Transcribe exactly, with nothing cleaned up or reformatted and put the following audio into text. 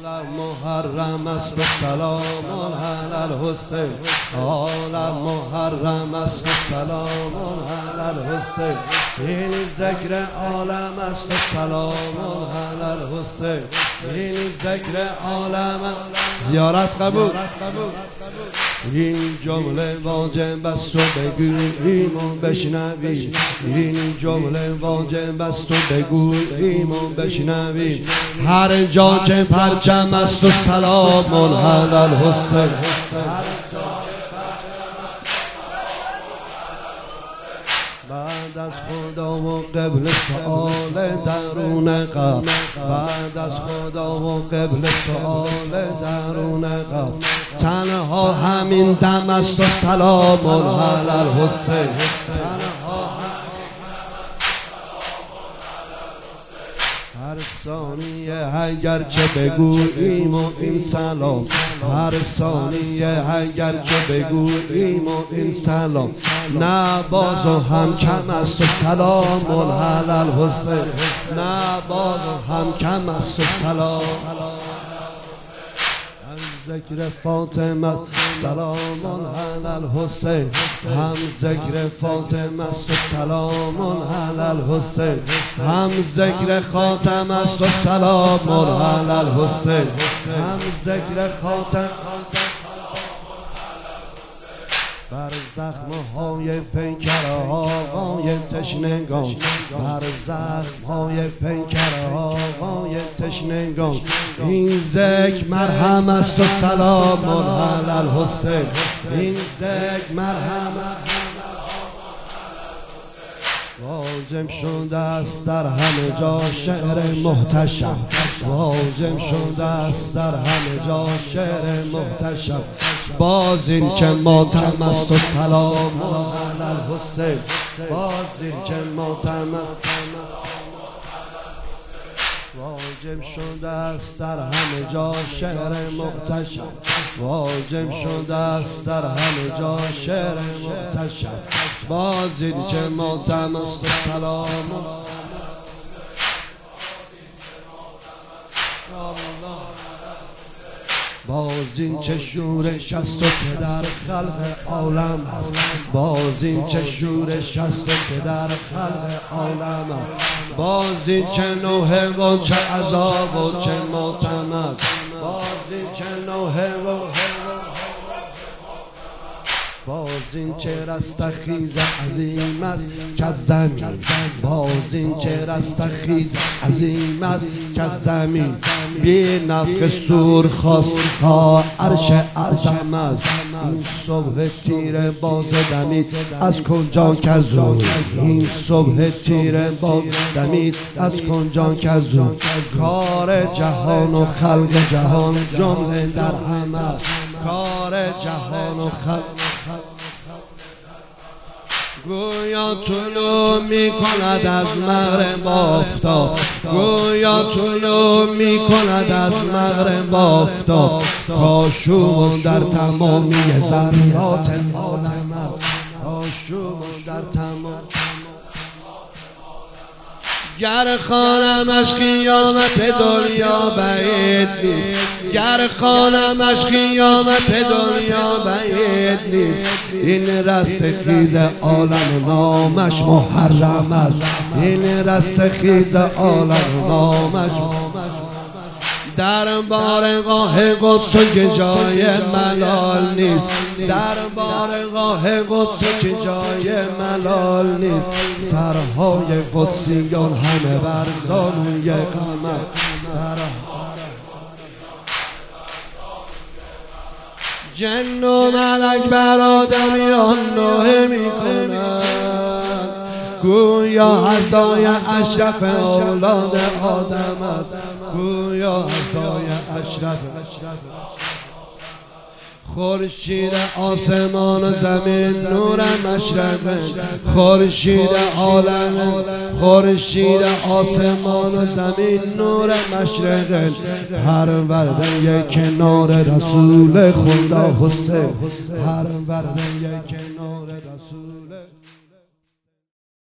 عالم محرم است و سلام علی الحسین. عالم محرم است و سلام علی الحسین. این ذکر عالم است و سلام علی الحسین. این ذکر عالم زیارت قبول. این جمله واجب است و بگوییم و بشنویم. این جمله واجب است و بگوییم و بشنویم. هر جا که پرچم است و سلام علی الحسین. بعد از خدا و قبل سؤال درون قلب. بعد از خدا و قبل سؤال درون قلب. تنها همین دم است و سلام علی الحسین. هر ثانیه اگرچه بگوییم و این سلام. هر ثانیه اگرچه بگوییم و این سلام. نه باز و هم کم است و سلام علی الحسین. نه باز و هم کم است و سلام. ذکر فاطمه سلام علی الحسین. هم ذکر فاطمه است و سلام علی الحسین. هم ذکر خاتم است و سلام علی الحسین. هم ذکر خاتم بر زخم‌های پیکر آقای تشنگان. بر زخم‌های پیکر آقای تشنگان. این ذکر مرهم است و سلام علی الحسین. این ذکر مرهم واجب شده است در همه جا شعر محتشم. واجب شده است در همه جا شعر محتشم. باز این که ماتم است و سلام علی الحسین. باز این که ماتم است واجب شده است در همه جا شعر محتشم. واجب شده است در همه جا شعر محتشم. باز این که ماتم است و سلام. باز این چه شورش است و که در خلق عالم است. باز این چه شورش است و که در خلق عالم است. باز این چه نوحه و چه عذاب و چه ماتم است. باز این چه نوحه و باز این چه رستخیز عظیم است که زمین. باز این چه رستخیز عظیم است که زمین. بی نفخ سور خواست تا عرش اعظم است. این صبح تیر باز دمید از کجا که زود. این صبح تیر باز دمید از کجا که زود. کار جهان و خلق جهان جمله در هم است. کار جهان و خلق گویا طلوع می کند از مغرب آفتاب. گویا طلوع می کند از مغرب آفتاب. کاشوم در تمامی ذرات عالم است. کاشوم در تمام گر خوانمش قیامت دنیا بعید نیست. گر خوانمش قیامت دنیا بعید نیست. این رستخیز عالم نامش محرم است. این رستخیز عالم نامش در بارگاه قدس که جای ملال نیست. در بارگاه قدس که جای ملال نیست. سرهای قدسیان همه بر زانوی قمر. جن و ملک بر آدمیان نوحه می کنند. گویا عزای اشرف اولاد آدم است. گویا عزای اشرف خورشید آسمان و زمین نور مشرق. خورشید عالم خورشید آسمان و زمین نور مشرق. هر وردن یک کنار رسول خدا حسین. هر وردن یک کنار رسول